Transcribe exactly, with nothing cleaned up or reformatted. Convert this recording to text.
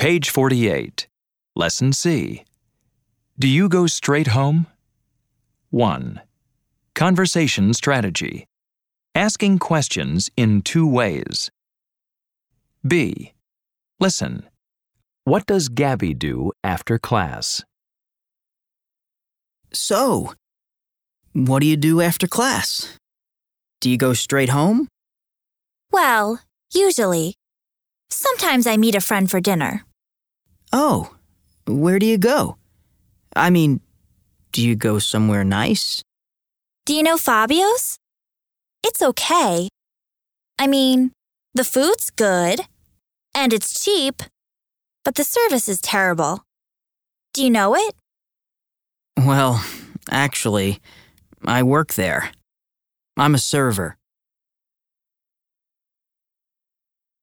Page forty-eight. Lesson C. Do you go straight home? one. Conversation strategy. Asking questions in two ways. B. Listen. What does Gabby do after class? So, what do you do after class? Do you go straight home? Well, usually. Sometimes I meet a friend for dinner. Oh, where do you go? I mean, do you go somewhere nice? Do you know Fabio's? It's okay. I mean, the food's good, and it's cheap, but the service is terrible. Do you know it? Well, actually, I work there. I'm a server.